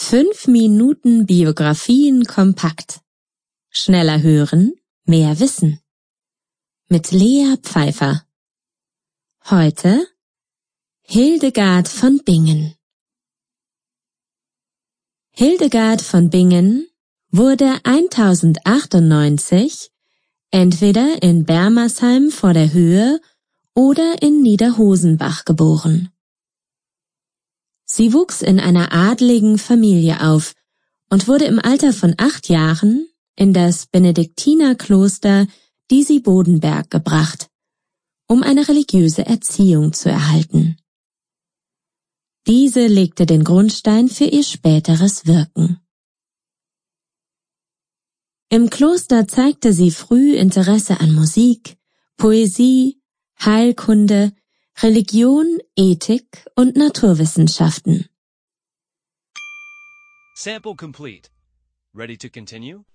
5 Minuten Biografien kompakt. Schneller hören, mehr wissen. Mit Lea Pfeiffer. Heute Hildegard von Bingen. Hildegard von Bingen wurde 1098 entweder in Bermersheim vor der Höhe oder in Niederhosenbach geboren. Sie wuchs in einer adligen Familie auf und wurde im Alter von 8 Jahren in das Benediktinerkloster Disi-Bodenberg gebracht, um eine religiöse Erziehung zu erhalten. Diese legte den Grundstein für ihr späteres Wirken. Im Kloster zeigte sie früh Interesse an Musik, Poesie, Heilkunde, Religion, Ethik und Naturwissenschaften. Sample complete. Ready to continue?